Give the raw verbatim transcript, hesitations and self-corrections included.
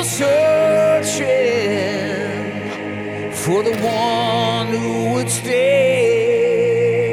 still searching for the one who would stay.